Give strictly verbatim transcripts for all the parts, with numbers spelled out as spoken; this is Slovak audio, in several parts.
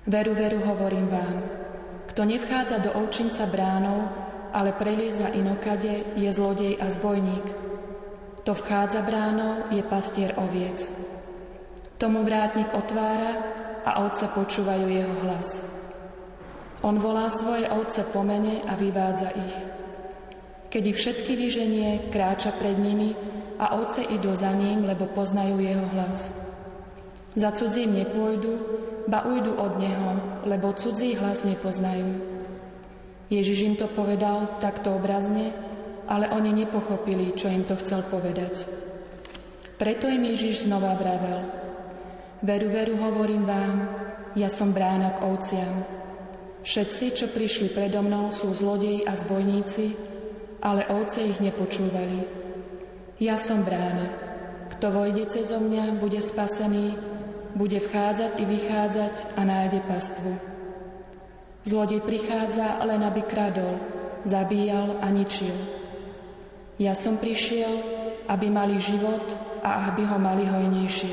Veru, veru, hovorím vám, kto nevchádza do ovčinca bránou, ale prelieza inokade, je zlodej a zbojník. Kto vchádza bránou, je pastier oviec. Tomu vrátnik otvára a ovce počúvajú jeho hlas. On volá svoje ovce po mene a vyvádza ich. Keď ich všetky vyženie, kráča pred nimi a ovce idú za ním, lebo poznajú jeho hlas. Za cudzím nepôjdu, ba ujdu od neho, lebo cudzí hlas nepoznajú. Ježiš im to povedal takto obrazne, ale oni nepochopili, čo im to chcel povedať. Preto im Ježiš znova vravel: Veru, veru, hovorím vám, ja som brána k ovciam. Všetci, čo prišli predo mnou, sú zlodeji a zbojníci, ale ovce ich nepočúvali. Ja som brána. Kto vojde cezo mňa, bude spasený, bude vchádzať i vychádzať a nájde pastvu. Zlodej prichádza len aby kradol, zabíjal a ničil. Ja som prišiel, aby mali život a aby ho mali hojnejšie.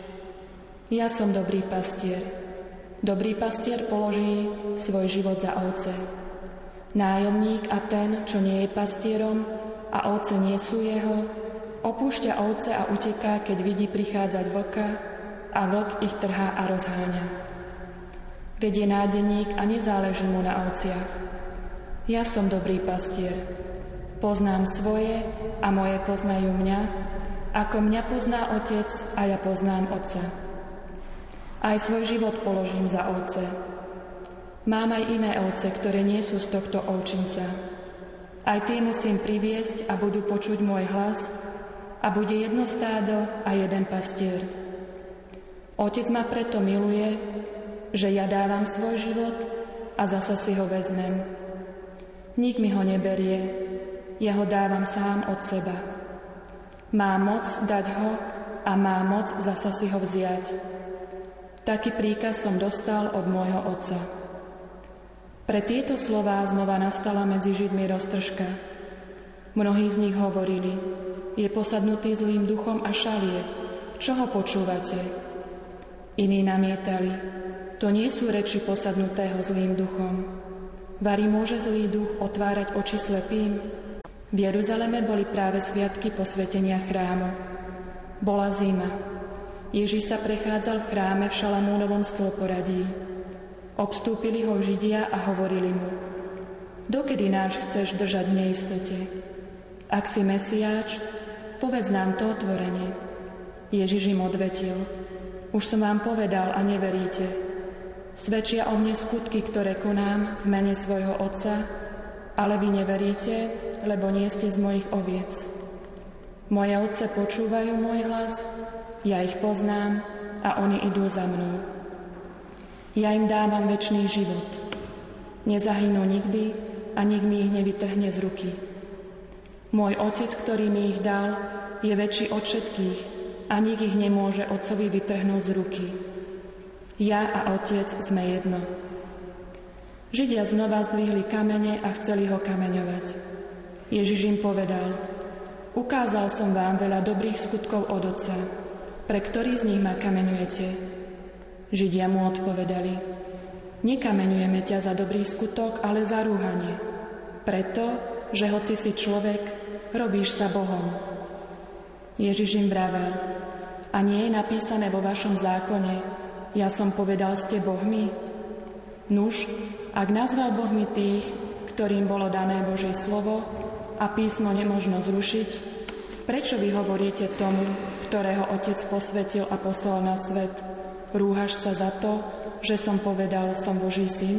Ja som dobrý pastier. Dobrý pastier položí svoj život za ovce. Nájomník a ten, čo nie je pastierom a ovce nie sú jeho, opúšťa ovce a uteká, keď vidí prichádzať vlka, a vlk ich trhá a rozháňa. Vedie nádeník a nezáleží mu na ovciach. Ja som dobrý pastier. Poznám svoje a moje poznajú mňa, ako mňa pozná otec a ja poznám otca. Aj svoj život položím za ovce. Mám aj iné ovce, ktoré nie sú z tohto ovčinca. Aj tie musím priviesť a budú počuť môj hlas a bude jedno stádo a jeden pastier. Otec ma preto miluje, že ja dávam svoj život a zasa si ho vezmem. Nik mi ho neberie, ja ho dávam sám od seba. Má moc dať ho a má moc zasa si ho vziať. Taký príkaz som dostal od môjho otca. Pre tieto slová znova nastala medzi Židmi roztržka. Mnohí z nich hovorili: je posadnutý zlým duchom a šalie, čo ho počúvate? Iní namietali: to nie sú reči posadnutého zlým duchom. Vari môže zlý duch otvárať oči slepým? V Jeruzaleme boli práve sviatky posvetenia chrámu. Bola zima. Ježiš sa prechádzal v chráme v Šalamúnovom stĺporadí. Obstúpili ho Židia a hovorili mu: dokedy náš chceš držať v neistote? Ak si Mesiáš, povedz nám to otvorene. Ježiš im odvetil: už som vám povedal a neveríte. Svedčia o mne skutky, ktoré konám v mene svojho Otca, ale vy neveríte, lebo nie ste z mojich oviec. Moje ovce počúvajú môj hlas, ja ich poznám a oni idú za mnou. Ja im dávam večný život. Nezahynú nikdy a nik mi ich nevytrhne z ruky. Môj Otec, ktorý mi ich dal, je väčší od všetkých, a nik ich nemôže otcovi vytrhnúť z ruky. Ja a otec sme jedno. Židia znova zdvihli kamene a chceli ho kameňovať. Ježiš im povedal: ukázal som vám veľa dobrých skutkov od otca. Pre ktorý z nich ma kameňujete? Židia mu odpovedali: nekameňujeme ťa za dobrý skutok, ale za rúhanie. Preto, že hoci si človek, robíš sa Bohom. Ježiš im vravel: a nie je napísané vo vašom zákone: ja som povedal, ste bohmi? Nuž, ak nazval bohmi tých, ktorým bolo dané Božie slovo a písmo nemožno zrušiť, prečo vy hovoríte tomu, ktorého Otec posvetil a poslal na svet: rúhaš sa za to, že som povedal, som Boží syn?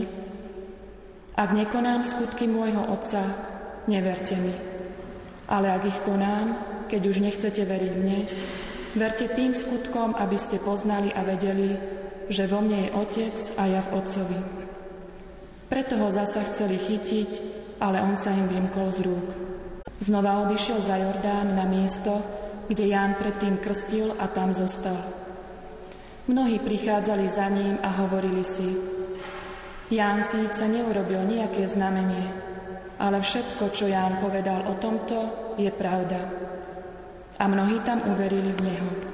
Ak nekonám skutky môjho Otca, neverte mi. Ale ak ich konám, keď už nechcete veriť mne, verte tým skutkom, aby ste poznali a vedeli, že vo mne je Otec a ja v Otcovi. Preto ho zasa chceli chytiť, ale on sa im vymkol z rúk. Znova odišiel za Jordán na miesto, kde Ján predtým krstil, a tam zostal. Mnohí prichádzali za ním a hovorili si: Ján síce neurobil nejaké znamenie, ale všetko, čo Ján povedal o tomto, je pravda. A mnohí tam uverili v neho.